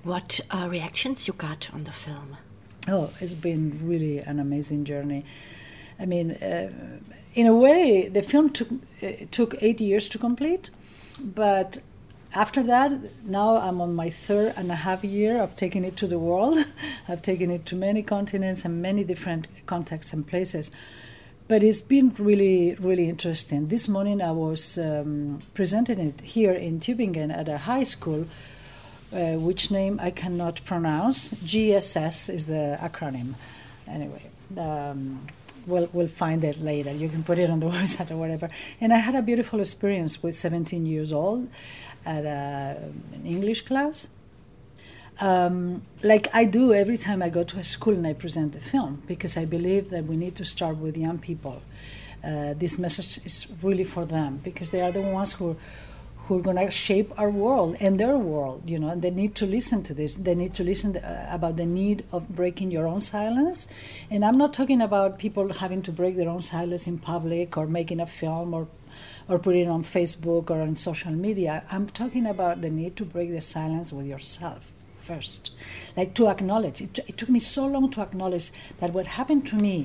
What reactions you got on the film? Oh, it's been really an amazing journey. I mean, in a way, the film took 8 years to complete, but after that, now I'm on my 3.5 year of taking it to the world. I've taken it to many continents and many different contexts and places. But it's been really, really interesting. This morning I was presenting it here in Tübingen at a high school, which name I cannot pronounce. GSS is the acronym. Anyway, we'll find it later. You can put it on the website or whatever. And I had a beautiful experience with 17 years old at an English class. Like I do every time I go to a school and I present the film, because I believe that we need to start with young people. This message is really for them, because they are the ones who are going to shape our world and their world, you know, and they need to listen to this. They need to listen about the need of breaking your own silence. And I'm not talking about people having to break their own silence in public or making a film or putting it on Facebook or on social media. I'm talking about the need to break the silence with yourself first. Like to acknowledge. It took me so long to acknowledge that what happened to me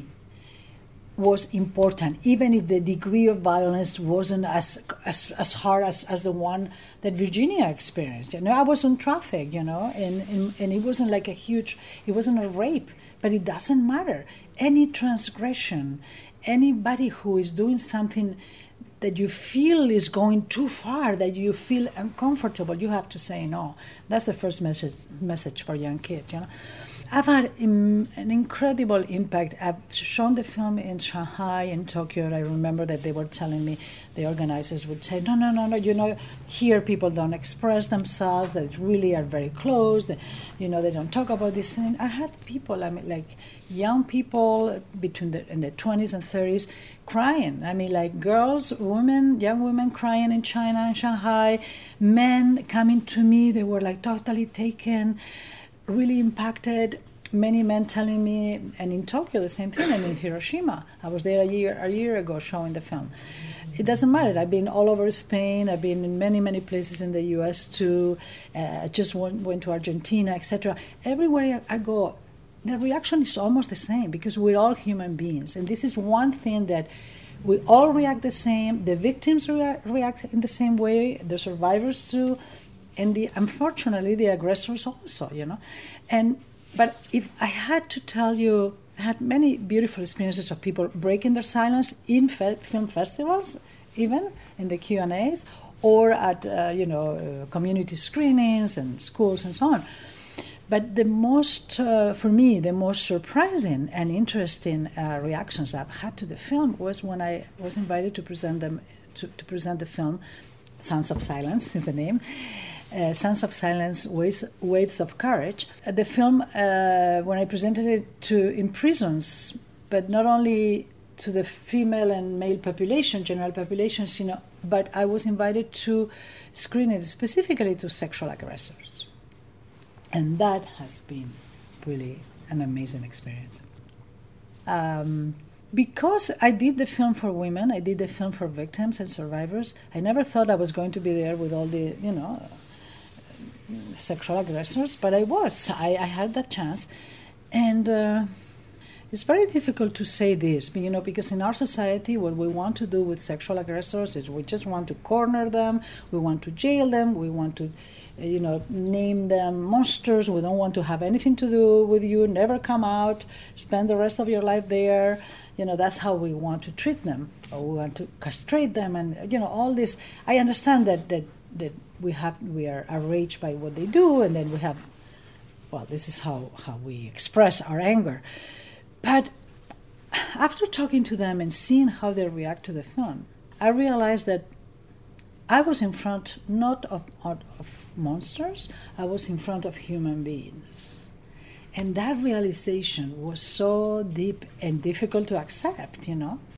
was important, even if the degree of violence wasn't as hard as the one that Virginia experienced. You know, I was on traffic, you know, and it wasn't like it wasn't a rape, but it doesn't matter. Any transgression, anybody who is doing something that you feel is going too far, that you feel uncomfortable, you have to say no. That's the first message for young kids, you know. I've had an incredible impact. I've shown the film in Shanghai, in Tokyo. I remember that they were telling me, the organizers would say, no, you know, here people don't express themselves, they really are very closed, you know, they don't talk about this. And I had people, I mean, like young people in the 20s and 30s crying. I mean, like girls, women, young women crying in China, in Shanghai, men coming to me, they were like totally taken, really impacted. Many men telling me, and in Tokyo the same thing, and in Hiroshima. I was there a year ago showing the film. It doesn't matter. I've been all over Spain. I've been in many places in the U.S. too. I just went to Argentina, etc. Everywhere I go, the reaction is almost the same, because we're all human beings, and this is one thing that we all react the same. The victims react in the same way. The survivors too. And unfortunately, the aggressors also, you know. But if I had to tell you, I had many beautiful experiences of people breaking their silence in film festivals, even in the Q&As, or at, community screenings and schools and so on. But the most, for me, the most surprising and interesting reactions I've had to the film was when I was invited to present the film. Sons of Silence is the name. Sons of Silence, Waves of Courage. The film, when I presented it in prisons, but not only to the female and male population, general populations, you know, but I was invited to screen it specifically to sexual aggressors. And that has been really an amazing experience. Because I did the film for women, I did the film for victims and survivors, I never thought I was going to be there with all the, you know, sexual aggressors, but I was. I had that chance. And it's very difficult to say this, you know, because in our society, what we want to do with sexual aggressors is we just want to corner them, we want to jail them, we want to, name them monsters, we don't want to have anything to do with you, never come out, spend the rest of your life there. You know, that's how we want to treat them, or we want to castrate them, and all this. I understand that we are outraged by what they do, and then we have, well, this is how we express our anger. But after talking to them and seeing how they react to the film, I realized that I was in front not of monsters, I was in front of human beings. And that realization was so deep and difficult to accept, you know.